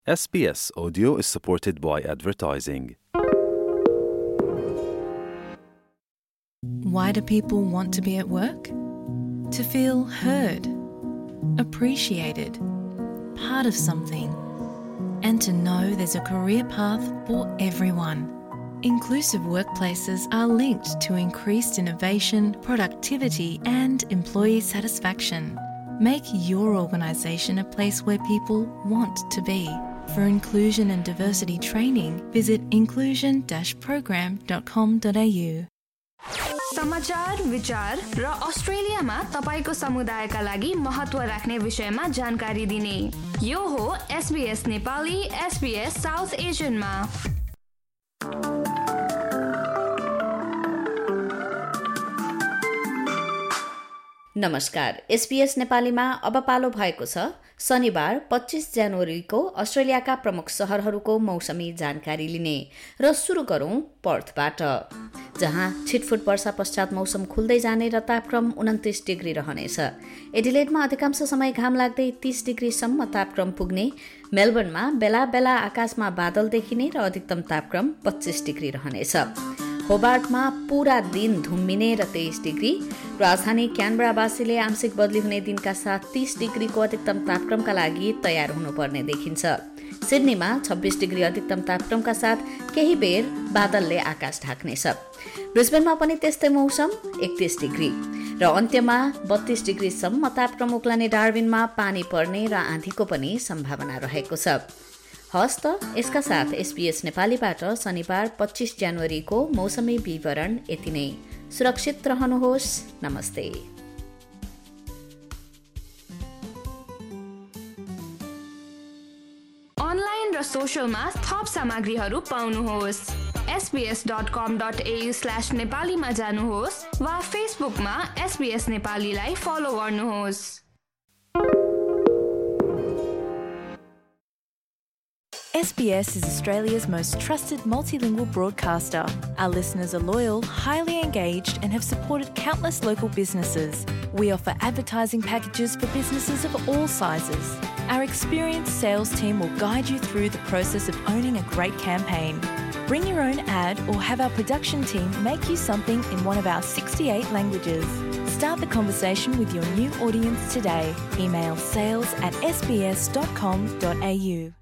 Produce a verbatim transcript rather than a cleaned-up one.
S B S Audio is supported by advertising. Why do people want to be at work? To feel heard, appreciated, part of something, and to know there's a career path for everyone. Inclusive workplaces are linked to increased innovation, productivity, and employee satisfaction. Make your organisation a place where people want to be. For inclusion and diversity training, visit inclusion dash program dot com dot a u. समाचार, विचार र अस्ट्रेलियामा तपाईको समुदायका लागि महत्त्व राख्ने विषयमा जानकारी दिने यो हो एसबीएस नेपाली एसबीएस साउथ एसियनमा। नमस्कार, एसबीएस नेपालीमा अब पालो भएको छ शनिबार पच्चीस जनवरीको अस्ट्रेलियाका प्रमुख शहरहरूको मौसमी जानकारी लिने र सुरु गरौं पर्थबाट, जहाँ छिटफुट वर्षा पश्चात मौसम खुल्दै जाने र तापक्रम उन्तिस डिग्री रहनेछ। एडिलेडमा अधिकांश समय घाम लाग्दै तीस डिग्रीसम्म तापक्रम पुग्ने, मेलबर्नमा बेला बेला आकाशमा बादल देखिने र अधिकतम तापक्रम पच्चीस डिग्री रहनेछ। होबार्टमा पूरा दिन धुम्मिने र तेइस डिग्री, राजधानी क्यानबरावासीले आंशिक बदली हुने दिनका साथ तीस डिग्रीको अधिकतम तापक्रमका लागि तयार हुनुपर्ने देखिन्छ। सिडनीमा छब्बीस डिग्री अधिकतम तापक्रमका साथ केही बेर बादलले आकाश ढाक्नेछ। ब्रिस्बेनमा पनि त्यस्तै मौसम एकतीस डिग्री र अन्त्यमा बत्तीस डिग्रीसम्म तापक्रम उक्लने डार्विनमा पानी पर्ने र आँधीको पनि सम्भावना रहेको छ। हस्त यसका साथ एसबीएस नेपालीबाट शनिबार पच्चीस जनवरीको मौसमी विवरण यति नै। सुरक्षित रहनुहोस्। नमस्ते। अनलाइन र सोशलमा थप सामग्रीहरू पाउनुहोस्। SBS dot com dot A U slash नेपालीमा जानुहोस् वा फेसबुकमा एसबीएस नेपालीलाई फलो गर्नुहोस्। S B S is Australia's most trusted multilingual broadcaster. Our listeners are loyal, highly engaged, and have supported countless local businesses. We offer advertising packages for businesses of all sizes. Our experienced sales team will guide you through the process of owning a great campaign. Bring your own ad or have our production team make you something in one of our sixty-eight languages. Start the conversation with your new audience today. Email sales at s b s dot com dot a u.